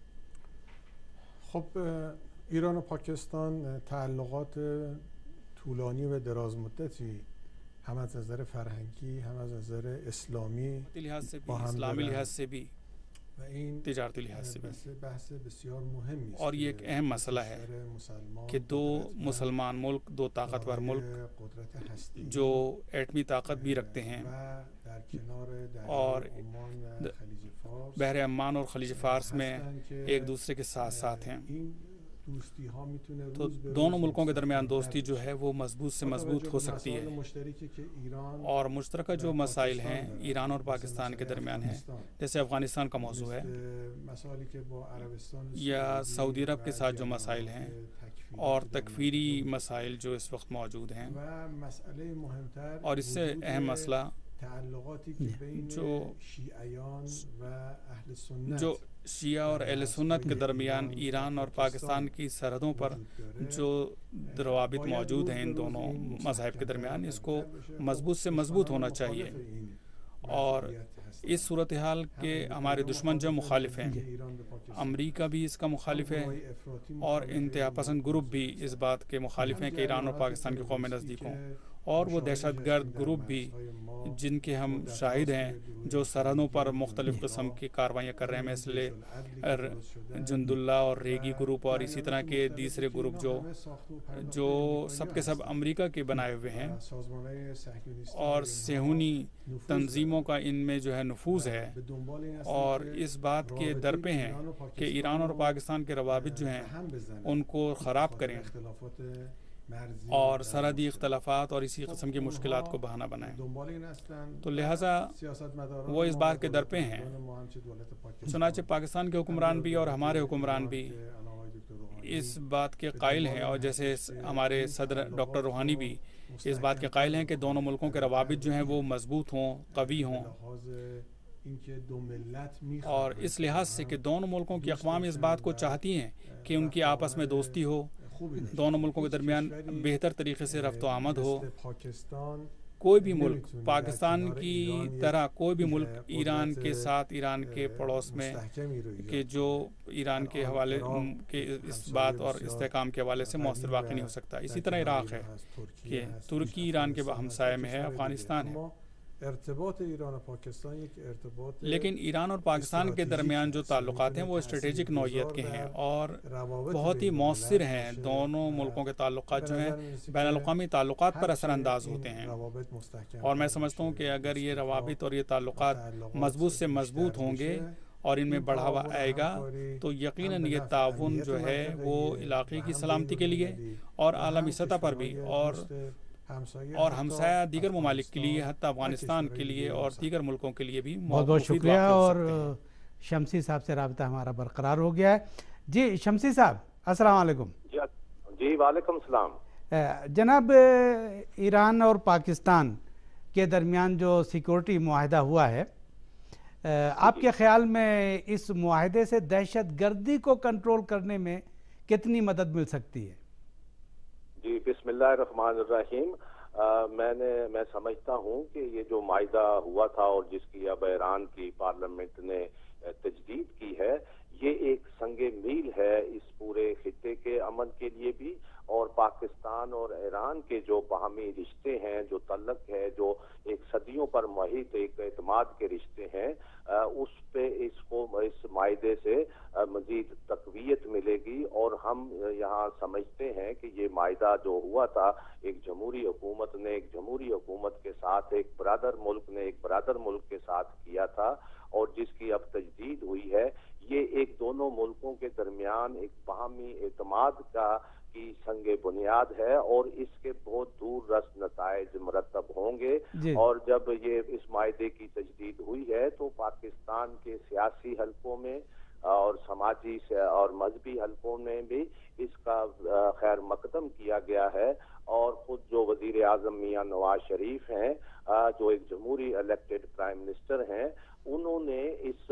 C: خب ایران و پاکستان تعلقات طولانی و دراز مدتی هم از نظر فرهنگی هم از نظر اسلامی
D: اسلامی لحاظ سے بھی
C: و این
D: تجارتی لحاظ سے بھی
C: بحث بسیار مهمی است
D: اور یہ ایک اہم مسئلہ ہے کہ دو مسلمان ملک، دو طاقتور ملک
C: قدرت هستی
D: جو ایٹمی طاقت بھی رکھتے ہیں
C: و در کنار
D: اور
C: عمان و خلیج فارس
D: بحر عمان اور خلیج فارس میں ایک دوسرے کے ساتھ ساتھ ہیں،
C: این دوستی ها میتونه
D: تو
C: روز به
D: دونوں
C: روز
D: ملکوں کے درمیان
C: مستحکم‌تر
D: دوستی جو
C: بشه.
D: ہے وہ مضبوط سے
C: با
D: مضبوط
C: توجه
D: ہو
C: به
D: سکتی
C: مسائل
D: ہے،
C: مشترکی که ایران
D: اور مشترکہ جو مسائل ہیں ایران اور پاکستان کے درمیان ہیں، جیسے افغانستان کا موضوع ہے
C: مسائلی که با عربستان
D: یا سعودی عرب کے ساتھ جو مسائل ہیں اور تکفیری مسائل جو اس وقت موجود ہیں،
C: و مسئله مهمتر
D: اور اس سے اہم مسئلہ
C: تعلقاتی که بین شیعیان و اهل سنت
D: جو شیعہ اور اہل سنت کے درمیان ایران اور پاکستان کی سرحدوں پر جو روابط موجود ہیں ان دونوں مذاہب کے درمیان، اس کو مضبوط سے مضبوط ہونا چاہیے، اور اس صورتحال کے ہمارے دشمن جو مخالف ہیں، امریکہ بھی اس کا مخالف ہے اور انتہا پسند گروپ بھی اس بات کے مخالف ہیں کہ ایران اور پاکستان کی قومیں نزدیک ہوں، اور وہ دہشت گرد گروپ بھی جن کے ہم شاہد ہیں جو سرحدوں پر مختلف قسم کی کاروائیاں کر رہے ہیں، مثل جند اللہ اور ریگی گروپ اور اسی طرح کے دوسرے گروپ جو سب کے سب امریکہ کے بنائے ہوئے ہیں، اور صہیونی تنظیموں کا ان میں جو ہے نفوذ ہے، اور اس بات کے در پہ ہیں کہ ایران اور پاکستان کے روابط جو ہیں ان کو خراب کریں اور سرحدی اختلافات اور اسی قسم کی مشکلات کو بہانہ بنائیں، تو لہٰذا وہ اس بات کے در پہ ہیں۔ چنانچہ پاکستان کے حکمران بھی اور ہمارے حکمران بھی اس بات کے قائل ہیں، اور جیسے ہمارے صدر ڈاکٹر روحانی بھی اس بات کے قائل ہیں کہ دونوں ملکوں کے روابط جو ہیں وہ مضبوط ہوں، قوی ہوں، اور اس لحاظ سے کہ دونوں ملکوں کی اقوام اس بات کو چاہتی ہیں کہ ان کی آپس میں دوستی ہو، دونوں ملکوں کے درمیان بہتر طریقے سے رفت و آمد ہو۔ کوئی بھی ملک پاکستان کی طرح کوئی بھی ملک ایران کے ساتھ، ایران کے پڑوس میں کہ جو ایران کے حوالے کے اس بات اور استحکام کے حوالے سے مؤثر واقع نہیں ہو سکتا۔ اسی طرح عراق ہے کہ ترکی ایران کے ہمسائے میں ہے، افغانستان ہے، لیکن ایران اور پاکستان کے درمیان جو تعلقات ہیں وہ اسٹریٹجک نوعیت کے ہیں اور بہت ہی مؤثر ہیں۔ دونوں ملکوں کے تعلقات جو ہیں بین الاقوامی تعلقات پر اثر انداز ہوتے ہیں، اور میں سمجھتا ہوں کہ اگر یہ روابط اور یہ تعلقات مضبوط سے مضبوط ہوں گے اور ان میں بڑھاوا آئے گا تو یقیناً یہ تعاون جو ہے وہ علاقے کی سلامتی کے لیے اور عالمی سطح پر بھی اور ہمسایہ دیگر ممالک کے لیے، حتی افغانستان کے لیے اور دیگر ملکوں کے لیے بھی
A: بہت بہت شکریہ۔ اور شمسی صاحب سے رابطہ ہمارا برقرار ہو گیا ہے۔ جی شمسی صاحب السلام علیکم۔
F: جی وعلیکم السلام۔
A: جناب، ایران اور پاکستان کے درمیان جو سیکورٹی معاہدہ ہوا ہے، آپ کے خیال میں اس معاہدے سے دہشت گردی کو کنٹرول کرنے میں کتنی مدد مل سکتی ہے؟
F: جی، بسم اللہ الرحمن الرحیم۔ میں سمجھتا ہوں کہ یہ جو معاہدہ ہوا تھا اور جس کی اب ایران کی پارلیمنٹ نے تجدید کی ہے، یہ ایک سنگ میل ہے اس پورے خطے کے امن کے لیے بھی، اور پاکستان اور ایران کے جو باہمی رشتے ہیں، جو تعلق ہے، جو ایک صدیوں پر محیط ایک اعتماد کے رشتے ہیں، اس پہ اس معاہدے سے مزید تقویت ملے گی۔ اور ہم یہاں سمجھتے ہیں کہ یہ معاہدہ جو ہوا تھا ایک جمہوری حکومت نے ایک جمہوری حکومت کے ساتھ، ایک برادر ملک نے ایک برادر ملک کے ساتھ کیا تھا، اور جس کی اب تجدید ہوئی ہے، یہ ایک دونوں ملکوں کے درمیان ایک باہمی اعتماد کی سنگ بنیاد ہے، اور اس کے بہت دور رس نتائج مرتب ہوں گے۔ اور جب یہ اس معاہدے کی تجدید ہوئی ہے تو پاکستان کے سیاسی حلقوں میں اور سماجی اور مذہبی حلقوں میں بھی اس کا خیر مقدم کیا گیا ہے، اور خود جو وزیر اعظم میاں نواز شریف ہیں، جو ایک جمہوری الیکٹڈ پرائم منسٹر ہیں، انہوں نے اس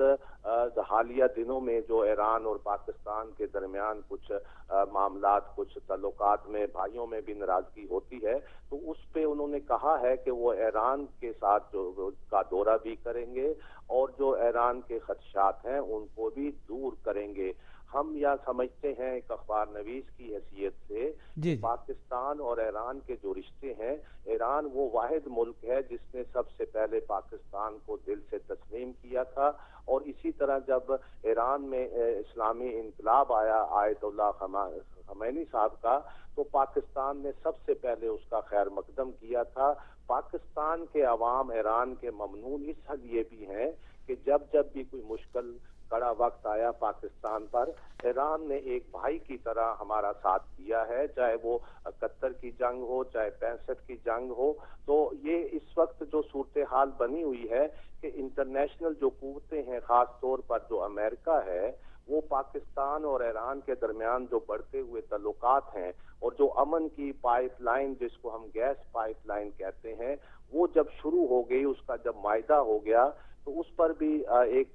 F: حالیہ دنوں میں جو ایران اور پاکستان کے درمیان کچھ معاملات، کچھ تعلقات میں بھائیوں میں بھی ناراضگی ہوتی ہے، تو اس پہ انہوں نے کہا ہے کہ وہ ایران کے ساتھ کا دورہ بھی کریں گے، اور جو ایران کے خدشات ہیں ان کو بھی دور کریں گے۔ ہم یہ سمجھتے ہیں ایک اخبار نویس کی حیثیت سے پاکستان اور ایران کے جو رشتے ہیں، ایران وہ واحد ملک ہے جس نے سب سے پہلے پاکستان کو دل سے تسلیم کیا تھا، اور اسی طرح جب ایران میں اسلامی انقلاب آیا آیت اللہ خمینی صاحب کا، تو پاکستان نے سب سے پہلے اس کا خیر مقدم کیا تھا۔ پاکستان کے عوام ایران کے ممنون اس لیے بھی ہیں کہ جب بھی کوئی مشکل کڑا وقت آیا پاکستان پر، ایران نے ایک بھائی کی طرح ہمارا ساتھ دیا ہے، چاہے وہ 71 کی جنگ ہو، چاہے 65 کی جنگ ہو۔ تو یہ اس وقت جو صورتحال بنی ہوئی ہے کہ انٹرنیشنل جو قوتیں ہیں، خاص طور پر جو امریکہ ہے، وہ پاکستان اور ایران کے درمیان جو بڑھتے ہوئے تعلقات ہیں، اور جو امن کی پائپ لائن جس کو ہم گیس پائپ لائن کہتے ہیں، وہ جب شروع ہو گئی، اس کا جب معاہدہ ہو گیا، تو اس پر بھی ایک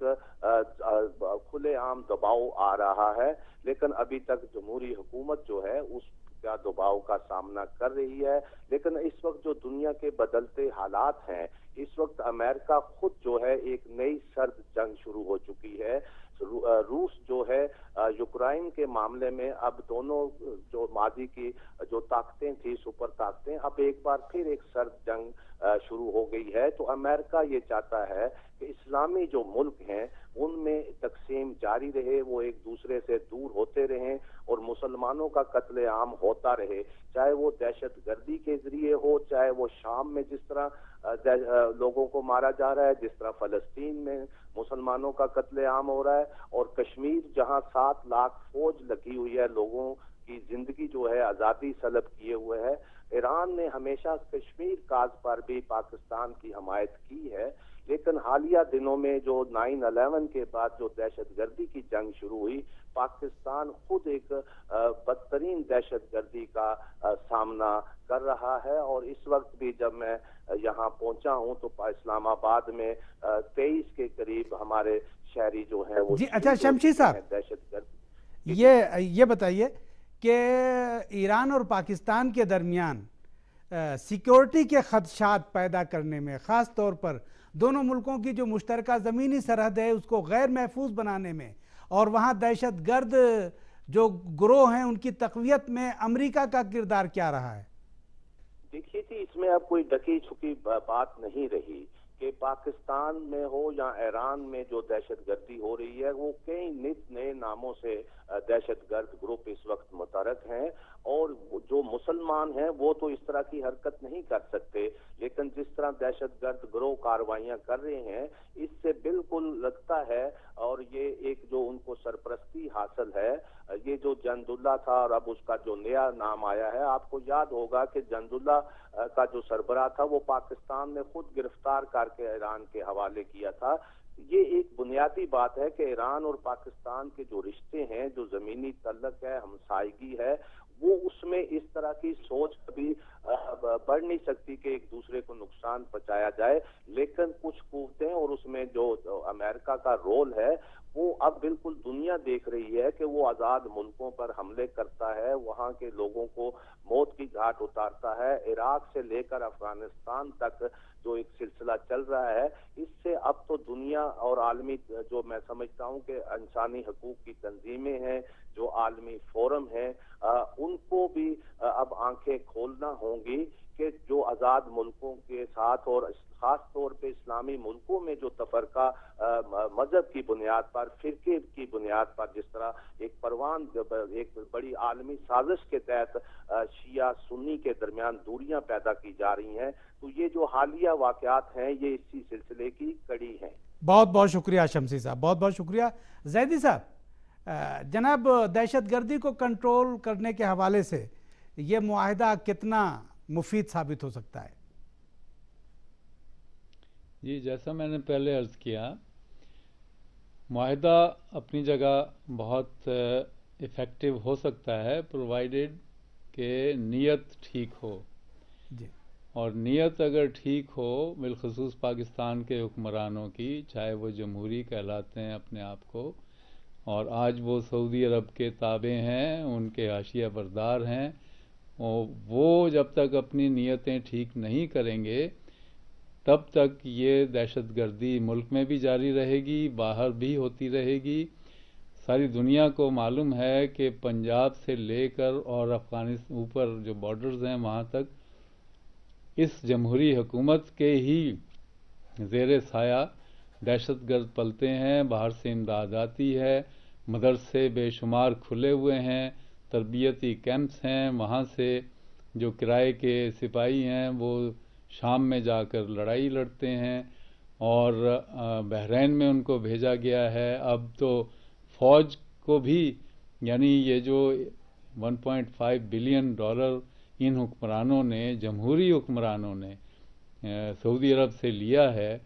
F: کھلے عام دباؤ آ رہا ہے، لیکن ابھی تک جمہوری حکومت جو ہے اس کا دباؤ کا سامنا کر رہی ہے۔ لیکن اس وقت جو دنیا کے بدلتے حالات ہیں، اس وقت امریکہ خود جو ہے ایک نئی سرد جنگ شروع ہو چکی ہے۔ روس جو ہے یوکرائن کے معاملے میں اب دونوں جو ماضی کی جو طاقتیں تھیں، سپر طاقتیں، اب ایک بار پھر ایک سرد جنگ شروع ہو گئی ہے۔ تو امریکہ یہ چاہتا ہے کہ اسلامی جو ملک ہیں ان میں تقسیم جاری رہے، وہ ایک دوسرے سے دور ہوتے رہیں، اور مسلمانوں کا قتل عام ہوتا رہے، چاہے وہ دہشت گردی کے ذریعے ہو، چاہے وہ شام میں جس طرح لوگوں کو مارا جا رہا ہے، جس طرح فلسطین میں مسلمانوں کا قتل عام ہو رہا ہے، اور کشمیر جہاں 7 لاکھ فوج لگی ہوئی ہے، لوگوں کی زندگی جو ہے آزادی طلب کیے ہوئے ہے۔ ایران نے ہمیشہ کشمیر کاز پر بھی پاکستان کی حمایت کی ہے، لیکن حالیہ دنوں میں جو 9/11 کے بعد جو دہشت گردی کی جنگ شروع ہوئی، پاکستان خود ایک بدترین دہشت گردی کا سامنا کر رہا ہے۔ اور اس وقت بھی جب میں یہاں پہنچا ہوں تو اسلام آباد میں 23 کے قریب ہمارے شہری جو ہیں وہ
A: اچھا شمشیر صاحب،
F: دہشت گرد
A: یہ بتائیے کہ ایران اور پاکستان کے درمیان سیکیورٹی کے خدشات پیدا کرنے میں، خاص طور پر دونوں ملکوں کی جو مشترکہ زمینی سرحد ہے اس کو غیر محفوظ بنانے میں، اور وہاں دہشت گرد جو گروہ ہیں ان کی تقویت میں امریکہ کا کردار کیا رہا ہے؟
F: دیکھیے جی، اس میں اب کوئی ڈکی چھپی بات نہیں رہی کہ پاکستان میں ہو یا ایران میں جو دہشت گردی ہو رہی ہے، وہ کئی نئے ناموں سے دہشت گرد گروپ اس وقت متحرک ہیں، اور جو مسلمان ہیں وہ تو اس طرح کی حرکت نہیں کر سکتے، لیکن جس طرح دہشت گرد گروہ کاروائیاں کر رہے ہیں، اس سے بالکل لگتا ہے، اور یہ ایک جو ان کو سرپرستی حاصل ہے، یہ جو جند اللہ تھا اور اب اس کا جو نیا نام آیا ہے، آپ کو یاد ہوگا کہ جند اللہ کا جو سربراہ تھا وہ پاکستان نے خود گرفتار کر کے ایران کے حوالے کیا تھا۔ یہ ایک بنیادی بات ہے کہ ایران اور پاکستان کے جو رشتے ہیں، جو زمینی تعلق ہے، ہمسائیگی ہے، وہ اس میں اس طرح کی سوچ کبھی بڑھ نہیں سکتی کہ ایک دوسرے کو نقصان پہنچایا جائے. لیکن کچھ قوتیں اور اس میں جو امریکہ کا رول ہے وہ اب بالکل دنیا دیکھ رہی ہے کہ وہ آزاد ملکوں پر حملے کرتا ہے, وہاں کے لوگوں کو موت کی گھاٹ اتارتا ہے. عراق سے لے کر افغانستان تک جو ایک سلسلہ چل رہا ہے, اس سے اب تو دنیا اور عالمی جو میں سمجھتا ہوں کہ انسانی حقوق کی تنظیمیں ہیں, جو عالمی فورم ہیں, ان کو بھی اب آنکھیں کھولنا ہوں گی کہ جو آزاد ملکوں کے ساتھ اور خاص طور پہ اسلامی ملکوں میں جو تفرقہ مذہب کی بنیاد پر, فرقے کی بنیاد پر, جس طرح ایک پروان ایک بڑی عالمی سازش کے تحت شیعہ سنی کے درمیان دوریاں پیدا کی جا رہی ہیں, تو یہ جو حالیہ واقعات ہیں یہ اسی سلسلے کی کڑی ہیں.
A: بہت بہت شکریہ شمسی صاحب, بہت بہت شکریہ. زیدی صاحب, جناب دہشت گردی کو کنٹرول کرنے کے حوالے سے یہ معاہدہ کتنا مفید ثابت ہو سکتا ہے؟
E: جی, جیسا میں نے پہلے عرض کیا, معاہدہ اپنی جگہ بہت افیکٹو ہو سکتا ہے پرووائڈیڈ کہ نیت ٹھیک ہو.
A: جی,
E: اور نیت اگر ٹھیک ہو, بالخصوص پاکستان کے حکمرانوں کی, چاہے وہ جمہوری کہلاتے ہیں اپنے آپ کو اور آج وہ سعودی عرب کے تابع ہیں, ان کے حاشیہ بردار ہیں, وہ جب تک اپنی نیتیں ٹھیک نہیں کریں گے تب تک یہ دہشت گردی ملک میں بھی جاری رہے گی, باہر بھی ہوتی رہے گی. ساری دنیا کو معلوم ہے کہ پنجاب سے لے کر اور افغانستان اوپر جو بارڈرز ہیں وہاں تک اس جمہوری حکومت کے ہی زیر سایہ دہشت گرد پلتے ہیں, باہر سے امداد آتی ہے, مدرسے بے شمار کھلے ہوئے ہیں, تربیتی کیمپس ہیں, وہاں سے جو کرائے کے سپاہی ہیں وہ شام میں جا کر لڑائی لڑتے ہیں, اور بحرین میں ان کو بھیجا گیا ہے. اب تو فوج کو بھی, یعنی یہ جو $1.5 بلین ان حکمرانوں نے, جمہوری حکمرانوں نے سعودی عرب سے لیا ہے,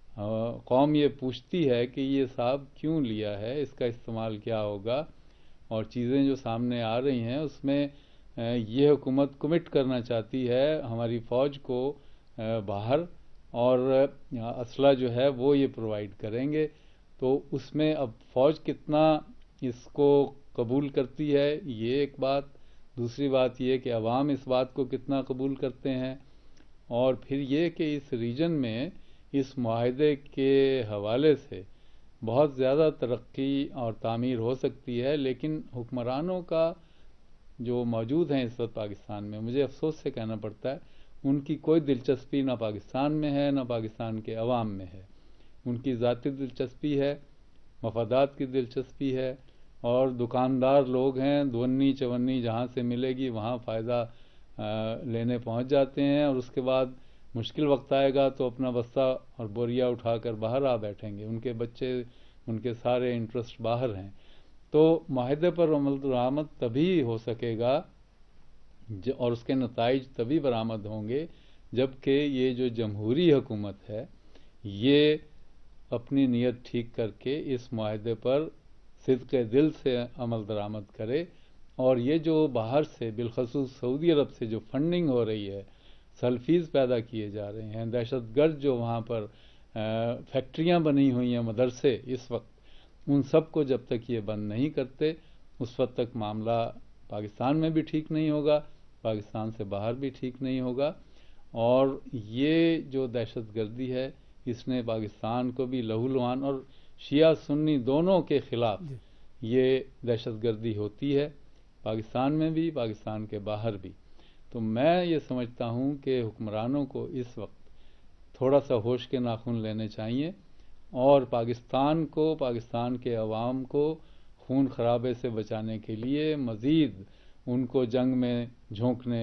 E: قوم یہ پوچھتی ہے کہ یہ صاحب کیوں لیا ہے, اس کا استعمال کیا ہوگا. اور چیزیں جو سامنے آ رہی ہیں اس میں یہ حکومت کمٹ کرنا چاہتی ہے ہماری فوج کو باہر, اور اسلحہ جو ہے وہ یہ پرووائڈ کریں گے. تو اس میں اب فوج کتنا اس کو قبول کرتی ہے یہ ایک بات. دوسری بات یہ کہ عوام اس بات کو کتنا قبول کرتے ہیں, اور پھر یہ کہ اس ریجن میں اس معاہدے کے حوالے سے بہت زیادہ ترقی اور تعمیر ہو سکتی ہے. لیکن حکمرانوں کا جو موجود ہیں اس وقت پاکستان میں, مجھے افسوس سے کہنا پڑتا ہے, ان کی کوئی دلچسپی نہ پاکستان میں ہے نہ پاکستان کے عوام میں ہے. ان کی ذاتی دلچسپی ہے, مفادات کی دلچسپی ہے, اور دکاندار لوگ ہیں, دونی چونی جہاں سے ملے گی وہاں فائدہ لینے پہنچ جاتے ہیں, اور اس کے بعد مشکل وقت آئے گا تو اپنا بستہ اور بوریا اٹھا کر باہر آ بیٹھیں گے. ان کے بچے, ان کے سارے انٹرسٹ باہر ہیں. تو معاہدے پر عمل درآمد تبھی ہو سکے گا اور اس کے نتائج تبھی برآمد ہوں گے جب کہ یہ جو جمہوری حکومت ہے یہ اپنی نیت ٹھیک کر کے اس معاہدے پر صدق دل سے عمل درآمد کرے. اور یہ جو باہر سے, بالخصوص سعودی عرب سے جو فنڈنگ ہو رہی ہے, سلفیز پیدا کیے جا رہے ہیں, دہشت گرد جو وہاں پر فیکٹریاں بنی ہوئی ہیں, مدرسے اس وقت, ان سب کو جب تک یہ بند نہیں کرتے اس وقت تک معاملہ پاکستان میں بھی ٹھیک نہیں ہوگا, پاکستان سے باہر بھی ٹھیک نہیں ہوگا. اور یہ جو دہشت گردی ہے اس نے پاکستان کو بھی لہو لہان, اور شیعہ سنی دونوں کے خلاف یہ دہشت گردی ہوتی ہے, پاکستان میں بھی پاکستان کے باہر بھی. تو میں یہ سمجھتا ہوں کہ حکمرانوں کو اس وقت تھوڑا سا ہوش کے ناخن لینے چاہیے, اور پاکستان کو, پاکستان کے عوام کو خون خرابے سے بچانے کے لیے, مزید ان کو جنگ میں جھونکنے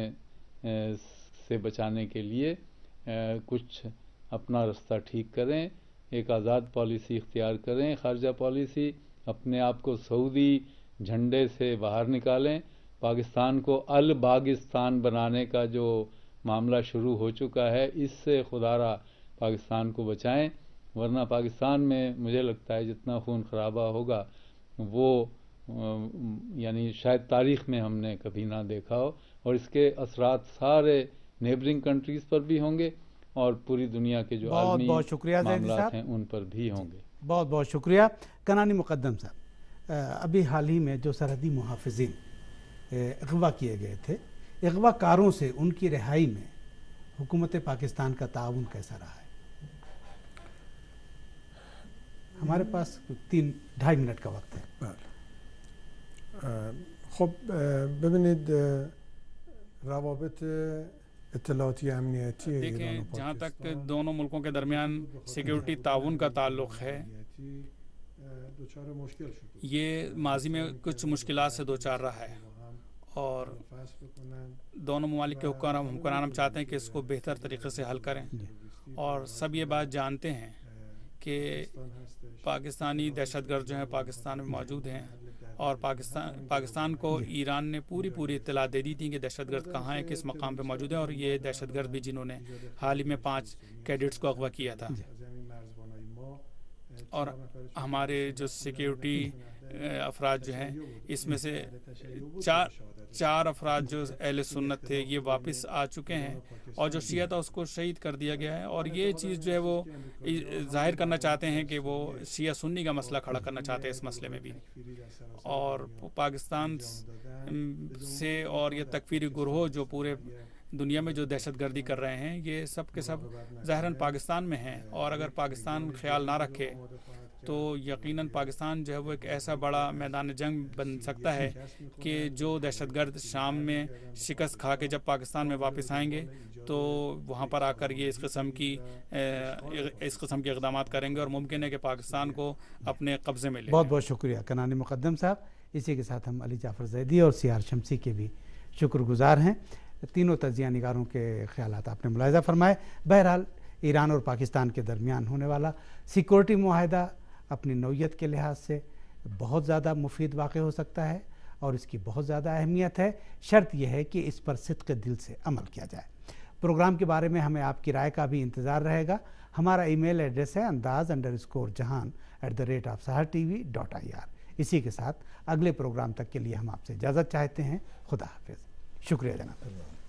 E: سے بچانے کے لیے کچھ اپنا رستہ ٹھیک کریں, ایک آزاد پالیسی اختیار کریں, خارجہ پالیسی, اپنے آپ کو سعودی جھنڈے سے باہر نکالیں. پاکستان کو الباغستان بنانے کا جو معاملہ شروع ہو چکا ہے اس سے خدا را پاکستان کو بچائیں, ورنہ پاکستان میں مجھے لگتا ہے جتنا خون خرابہ ہوگا وہ यानी शायद तारीख में हमने कभी ना देखा हो, और इसके असरात सारे नेबरिंग कंट्रीज़ पर भी होंगे और पूरी दुनिया के जो आलमी मामलात हैं उन पर भी होंगे।
A: बहुत बहुत शुक्रिया कनानी मुक़द्दम साहब। अभी हाल ही में जो सरहदी मुहाफ़िज़ीन अगवा किए गए थे, अगवा कारों से उनकी रिहाई में हुकूमत पाकिस्तान का ताउन कैसा रहा है? हमारे पास 3-2.5 मिनट का वक्त है।
C: خب ببینید روابط اطلاعاتی امنیتی ایران و
D: جہاں تک دونوں ملکوں کے درمیان سیکیورٹی تعاون کا تعلق ہے، یہ ماضی میں کچھ مشکلات سے دوچار رہا ہے، اور دونوں ممالک کے حکمران ہم چاہتے ہیں کہ اس کو بہتر طریقے سے حل کریں، اور سب یہ بات جانتے ہیں کہ پاکستانی دہشت گرد جو ہیں پاکستان میں موجود ہیں، اور پاکستان کو ایران نے پوری اطلاع دے دی تھی کہ دہشت گرد کہاں ہیں، کس مقام پہ موجود ہیں، اور یہ دہشت گرد بھی جنہوں نے حال ہی میں 5 کیڈٹس کو اغوا کیا تھا، اور ہمارے جو سیکیورٹی افراد جو ہیں اس میں سے 4 افراد جو اہل سنت تھے یہ واپس آ چکے ہیں، اور جو شیعہ تھا اس کو شہید کر دیا گیا ہے، اور یہ چیز جو ہے وہ ظاہر کرنا چاہتے ہیں کہ وہ شیعہ سنی کا مسئلہ کھڑا کرنا چاہتے ہیں اس مسئلے میں بھی، اور پاکستان سے اور یہ تکفیری گروہ جو پورے دنیا میں جو دہشت گردی کر رہے ہیں یہ سب کے سب ظاہراً پاکستان میں ہیں، اور اگر پاکستان خیال نہ رکھے تو یقیناً پاکستان جو ہے وہ ایک ایسا بڑا میدان جنگ بن سکتا ہے کہ جو دہشت گرد شام میں شکست کھا کے جب پاکستان میں واپس آئیں گے تو وہاں پر آ کر یہ اس قسم کے اقدامات کریں گے، اور ممکن ہے کہ پاکستان کو اپنے قبضے میں لیں۔
A: بہت بہت شکریہ کنانی مقدم صاحب۔ اسی کے ساتھ ہم علی جعفر زیدی اور سیار شمسی کے بھی شکر گزار ہیں۔ تینوں تجزیہ نگاروں کے خیالات آپ نے ملاحظہ فرمائے۔ بہرحال ایران اور پاکستان کے درمیان ہونے والا سیکورٹی معاہدہ اپنی نوعیت کے لحاظ سے بہت زیادہ مفید واقع ہو سکتا ہے، اور اس کی بہت زیادہ اہمیت ہے، شرط یہ ہے کہ اس پر صدق دل سے عمل کیا جائے۔ پروگرام کے بارے میں ہمیں آپ کی رائے کا بھی انتظار رہے گا۔ ہمارا ای میل ایڈریس ہے andaz_jahan@sahartv.ir۔ اسی کے ساتھ اگلے پروگرام تک کے لیے ہم آپ سے اجازت چاہتے ہیں۔ خدا حافظ۔ شکریہ جناب۔